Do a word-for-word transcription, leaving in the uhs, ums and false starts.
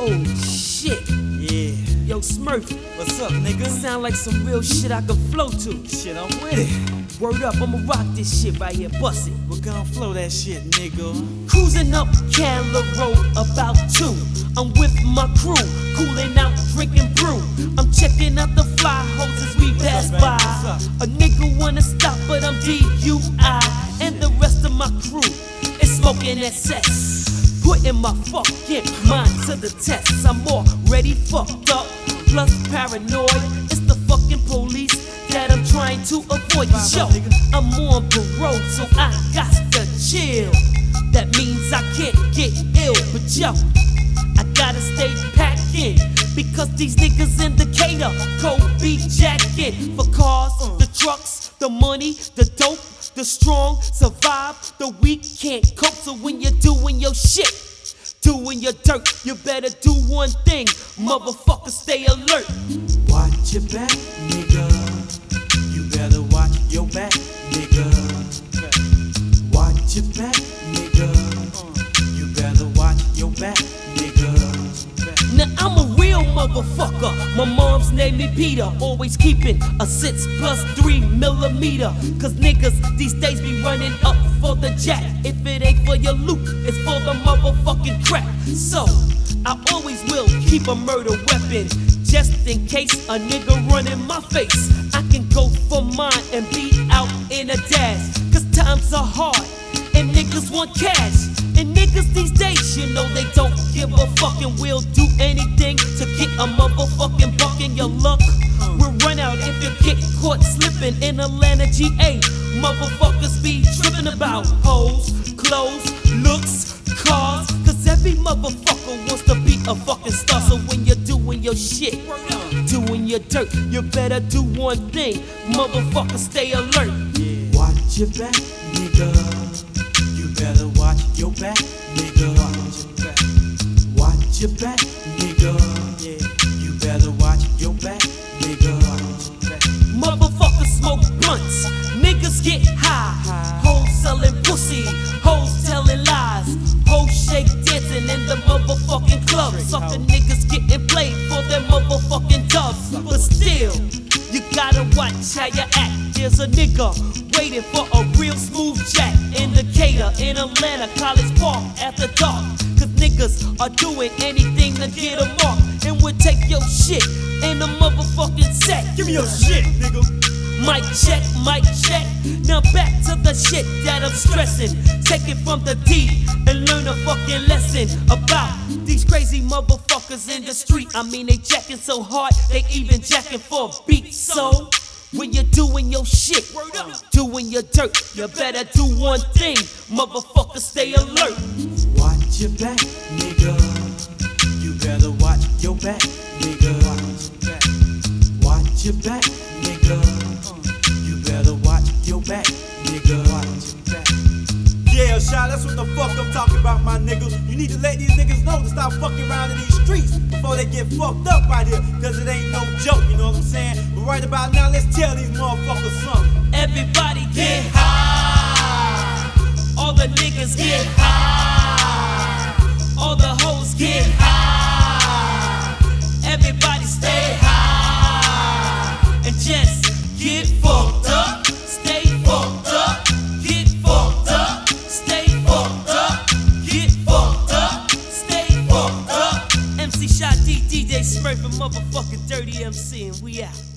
Oh shit. Yeah. Yo, Smurf. What's up, nigga? Sound like some real shit I can flow to. Shit, I'm with it. Word up, I'ma rock this shit right here, bust it. We're gonna flow that shit, nigga. Cruising up Candler Road about two. I'm with my crew, cooling out, drinking brew. I'm checking out the fly hoes as we pass up, by. man? What's A nigga wanna stop, but I'm D U I. And the rest of my crew is smoking excess. Putting my fucking mind to the test. I'm already fucked up, plus paranoid. It's the fucking police that I'm trying to avoid. Yo, I'm on parole, so I got to chill. That means I can't get ill, but yo, I gotta stay packing because these niggas in Decatur cold be jacking for cars, the trucks, the money, the dope. The strong survive, the weak can't cope. So when you're doing your shit, doing your dirt, you better do one thing, motherfucker, stay alert. Watch your back, nigga. You better watch your back, nigga. Watch your back, nigga. You better watch your back, nigga. Now I'm a real motherfucker. My mom's named me Peter. Always keeping a six plus three millimeter. Cause niggas these days be running up for the jack. If it ain't for your loot, it's for the motherfucking crack. So I always will keep a murder weapon, just in case a nigga run in my face. I can go for mine and be out in a dash. Cause times are hard and niggas want cash. And niggas these days, you know they don't give a fucking will do anything to get a motherfucking buck in your luck. We'll run out if you get caught slipping in Atlanta, G A. Motherfuckers be tripping about hoes, clothes, looks, cars. Cause every motherfucker wants to be a fucking star. So when you're doing your shit, doing your dirt, you better do one thing, motherfucker, stay alert. Watch your back, nigga. You better watch your back, nigga. Watch your back, nigga. You better watch your back, nigga. Motherfuckers smoke blunts, niggas get high. Hoes selling pussy, hoes telling lies. Hoes shake dancing in the motherfucking club. Sucker niggas getting played for their motherfucking dubs. But still, you gotta watch how you act. There's a nigga waiting for a real smooth jack in Decatur, in Atlanta, College Park after dark. Cause niggas are doing anything to get a mark. And we'll take your shit in the motherfucking set. Give me your shit, nigga. Mic check, mic check. Now back to the shit that I'm stressing. Take it from the D and learn a fucking lesson about these crazy motherfuckers in the street. I mean, they jacking so hard, they even jacking for a beat. So when you're doing your shit, doing your dirt, you better do one thing, motherfucker, stay alert. Watch your back, nigga. You better watch your back, nigga. Watch your back, nigga. You better watch your back, nigga. Yeah, Shy, that's what the fuck I'm talking about, my niggas. You need to let these niggas know to stop fucking around in these streets before they get fucked up out here, cause it ain't no joke, you know what I'm saying? But right about now, let's tell these motherfuckers something. Everybody get high. All the niggas get high. All the hoes get high. Everybody stay high. And just get fucked up. Stay fucked up. Get fucked up. Stay fucked up. Get fucked up. Stay fucked up. M C Shy D, D J Smurf, and motherfucking Dirty M C, and we out.